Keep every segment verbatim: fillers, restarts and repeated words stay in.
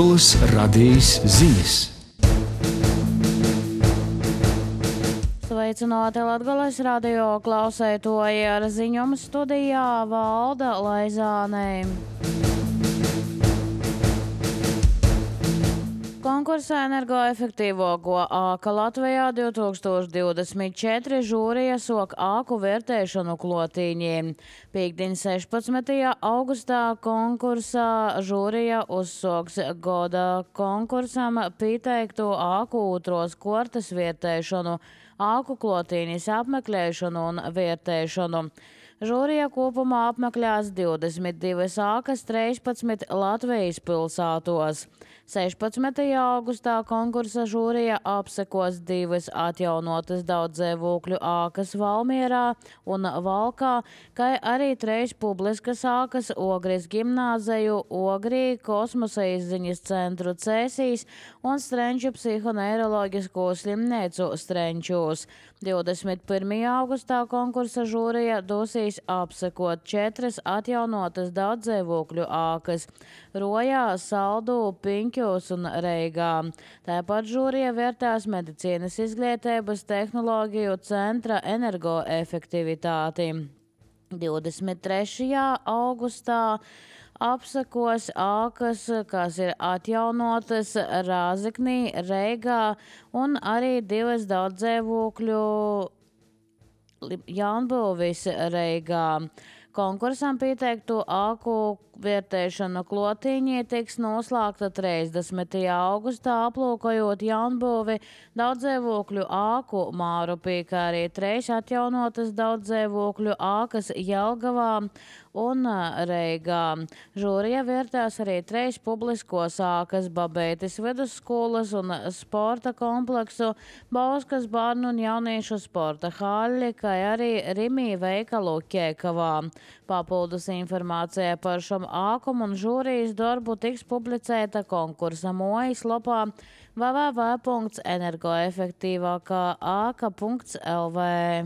Latvijas radijas ziņas. Sveicināti Latgales radio klausētoji, ar ziņojumu studijā Valda Laizāne. Konkursā energoefektīvāko āka Latvijā divi tūkstoši divdesmit četri žūrija sok āku vērtēšanu klotīņiem. Piektdien sešpadsmitajā augustā konkursā žūrija uzsoks goda konkursam pieteikto āku otros kortes vērtēšanu, āku klotīņas apmeklēšanu un vērtēšanu. Žūrija kopumā apmeklēs divdesmit divas ākas trīspadsmit Latvijas pilsētos. sešpadsmitajā augustā konkursa žūrija apsekos divas atjaunotas daudzdzīvokļu ākas Valmierā un Valkā, kā arī trīs publiskas ākas Ogres gimnāzeju, Ogrī, Kosmosa izziņas centru Cēsīs un Strenču psihoneiroloģisko slimnīcu Strenčūs. divdesmit pirmajā augustā konkursa žūrija dosīs apsekot četras atjaunotas daudzdzīvokļu ākas Rojā, Saldū, Piņķos un Reigā. Tāpat žūrija vērtēs medicīnas izglītības tehnoloģiju centra energoefektivitāti. divdesmit trešajā augustā apsekos ākas, kas ir atjaunotas Rāzeknī, Reigā un arī divas daudzdzīvokļu Jaunbūvis Reigā. Konkursam pieteikto āku vērtēšana klotīņi tiks noslēgta trīsdesmitajā augustā, aplūkojot Jaunbūvi, daudzdzīvokļu āku Mārupī, kā arī trīs atjaunotas daudzdzīvokļu ākas Jelgavā un Reigā. Žūrija vērtēs arī trīs publiskos ākas Babeitis vidusskolas un sporta kompleksu, Bauskas bērnu un jauniešu sporta haļi, kā arī Rimī veikalu Ķēkavā. Papildus informācija par šom ākumu un žūrijas darbu tiks publicēta konkursa mājaslapā w w w punkts energoefektīvākā āka punkts l v.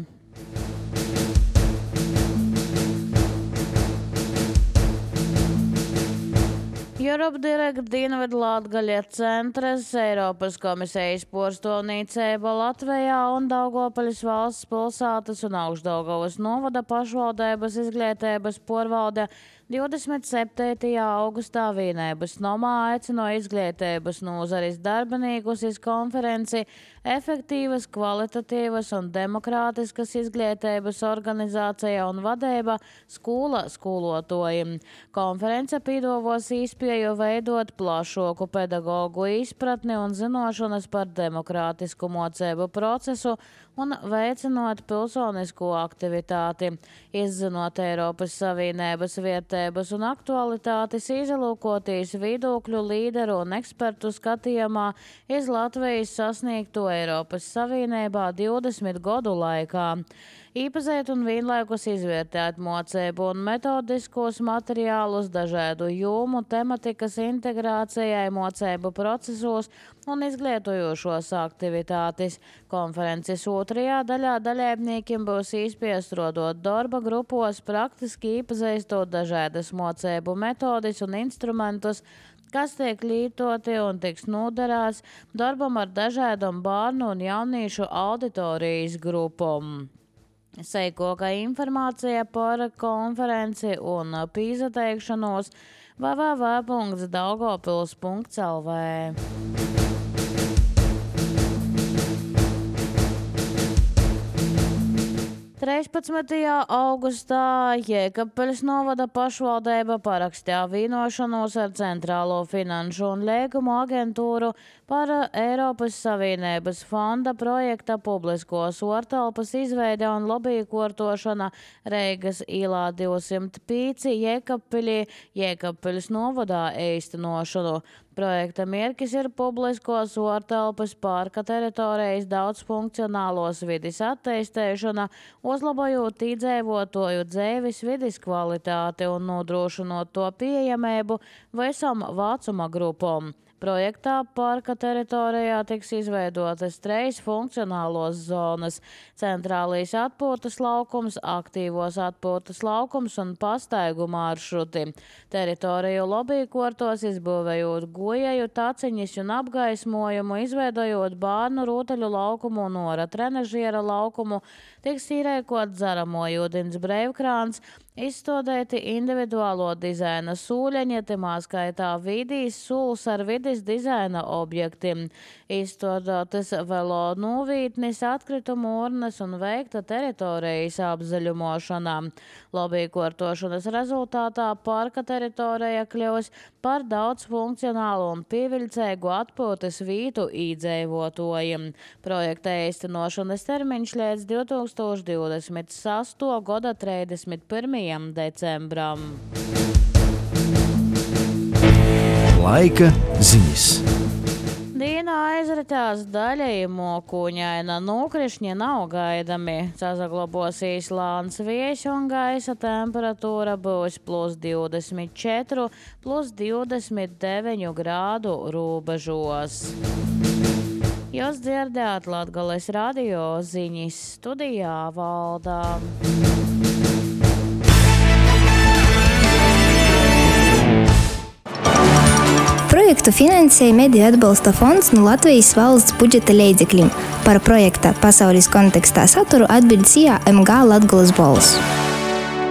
Europe Direct Dienvidlatgaļa centrs, Eiropas komisijas porstolnīcība Latvijā un Daugopaļas valsts pilsētas un Augšdaugavas novada pašvaldības izglītības porvalde divdesmit septītajā augustā Vienības nomā aicināja izglītības nozares darbiniekus iz konferenci Efektīvas, kvalitatīvas un demokrātiskas izglītības organizācija un vadība skola skolotājiem. Konference piedāvās iespēju veidot plašāku pedagogu izpratni un zināšanas par demokrātisku mācību procesu un veicinot pilsonisko aktivitāti, izzinot Eiropas Savienības vērtības un aktualitātes, izlūkotīs viedokļu līderu un ekspertu skatījumā iz Latvijas sasniegto Eiropas Savienībā divdesmit gadu laikā. Īpazēt un vienlaikus izvērtēt mocību un metodiskos materiālus dažādu jomu tematikas integrācijai mocību procesos un izglītojošos aktivitātes. Konferences otrajā daļā dalībniekiem būs iespēja strādāt darba grupos, praktiski īpazīstot dažādas mocību metodis un instrumentus, kas tiek lietoti un tiks noderēts darbam ar dažādām bērnu un jauniešu auditorijas grupām. Seikoka informācija par konferenci un pīzateikšanos w w w punkts daugavpils punkts l v. trīspadsmitajā augustā Jēkabpeļas novada pašvaldība parakstīja vienošanos ar Centrālo finanšu un līgumu aģentūru par Eiropas Savienības fonda projekta publiskos ortelpas izveide un lobbykortošana Reigas īlā divsimt pieci Jēkabpeļī, Jēkabpeļas novadā īstenošanu. Projekta mērķis ir publiskos ortelpas parka teritorijas daudzfunkcionālos vidis attīstīšana, uzlabojot iedzīvotāju dzīves vidis kvalitāti un nodrošinot to pieejamību visam vecuma grupām. Projektā parka teritorijā tiks izveidotas trejas funkcionālos zonas - centrālīs atpūtas laukums, aktīvos atpūtas laukums un pastaigu maršruti. Teritoriju lobbykortos izbūvējot gojēju, taciņas un apgaismojumu, izveidojot bārnu rūteļu laukumu un ora trenažiera laukumu, tiks īrēkot dzeramo ūdens breivkrāns, izstādēti individuālo dizaina sūļeņi, timā skaitā vidīs sūls ar vides dizaina objektiem, izstādātas velo nūvītnis, atkritumu urnas un veikta teritorijas apzaļumošana. Lobbykortošanas rezultātā parka teritorija kļūs par daudz funkcionālu un pieviļcēgu atpūtas vītu īdzeivotojiem. Projekta īstenošanas termiņš līdz divtūkstoš divdesmit sesto gada trīsdesmit pirmajam decembram. Laika ziņas. Dīna aizritās daļai mokuņaina, nokrišņi nav gaidami. Sazaglabosīs lāns viejs un gaisa temperatūra būs plus divdesmit četri, plus divdesmit deviņi grādu robežos. Jūs dzirdējāt Latgales radio ziņas, studijā Valdā. Projektu finansēja Mediju atbalsta fonds no Latvijas valsts budžeta līdzekļiem. Par projekta pasaules kontekstā saturu atbild S I A M G Latgales balss.